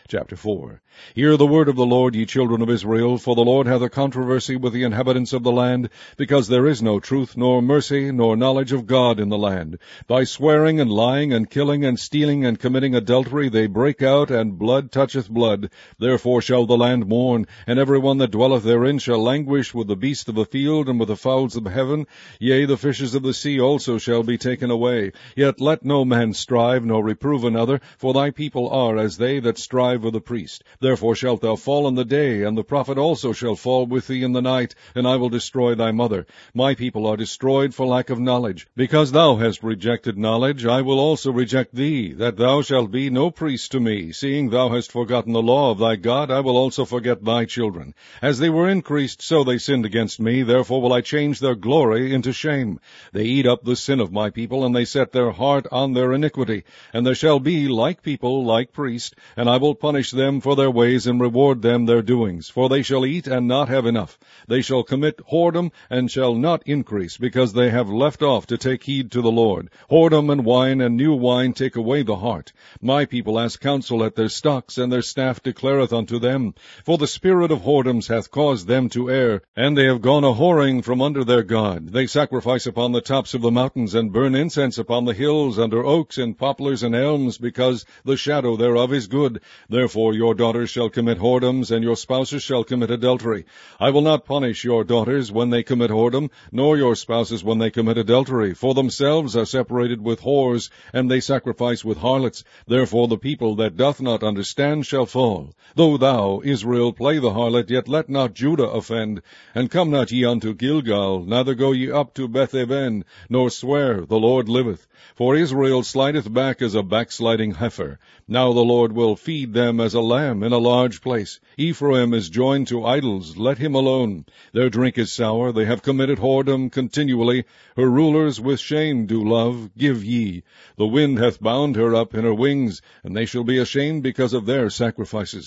Chapter 4. Hear the word of the Lord, ye children of Israel, for the Lord hath a controversy with the inhabitants of the land, because there is no truth, nor mercy, nor knowledge of God in the land. By swearing and lying and killing and stealing and committing adultery they break out, and blood toucheth blood. Therefore shall the land mourn, and every one that dwelleth therein shall languish with the beasts of the field and with the fowls of heaven. Yea, the fishes of the sea also shall be taken away. Yet let no man strive, nor reprove another, for thy people are as they that strive with the priest. Therefore shalt thou fall in the day, and the prophet also shall fall with thee in the night, and I will destroy thy mother. My people are destroyed for lack of knowledge. Because thou hast rejected knowledge, I will also reject thee, that thou shalt be no priest to me. Seeing thou hast forgotten the law of thy God, I will also forget thy children. As they were increased, so they sinned against me, therefore will I change their glory into shame. They eat up the sin of my people, and they set their heart on their iniquity. And there shall be like people, like priests, and I will punish them for their ways, and reward them their doings. For they shall eat and not have enough. They shall commit whoredom, and shall not increase, because they have left off to take heed to the Lord. Whoredom and wine and new wine take away the heart. My people ask counsel at their stocks, and their staff declareth unto them. For the spirit of whoredoms hath caused them to err, and they have gone a-whoring from under their God. They sacrifice upon the tops of the mountains, and burn incense upon the hills, under oaks and poplars and elms, because the shadow thereof is good. Therefore your daughters shall commit whoredoms, and your spouses shall commit adultery. I will not punish your daughters when they commit whoredom, nor your spouses when they commit adultery, for themselves are separated with whores, and they sacrifice with harlots. Therefore the people that doth not understand shall fall. Though thou, Israel, play the harlot, yet let not Judah offend. And come not ye unto Gilgal, neither go ye up to Beth-aven, nor swear, the Lord liveth. For Israel slideth back as a backsliding heifer. Now the Lord will feed them as a lamb in a large place. Ephraim is joined to idols, let him alone. Their drink is sour, they have committed whoredom continually. Her rulers with shame do love, give ye. The wind hath bound her up in her wings, and they shall be ashamed because of their sacrifices.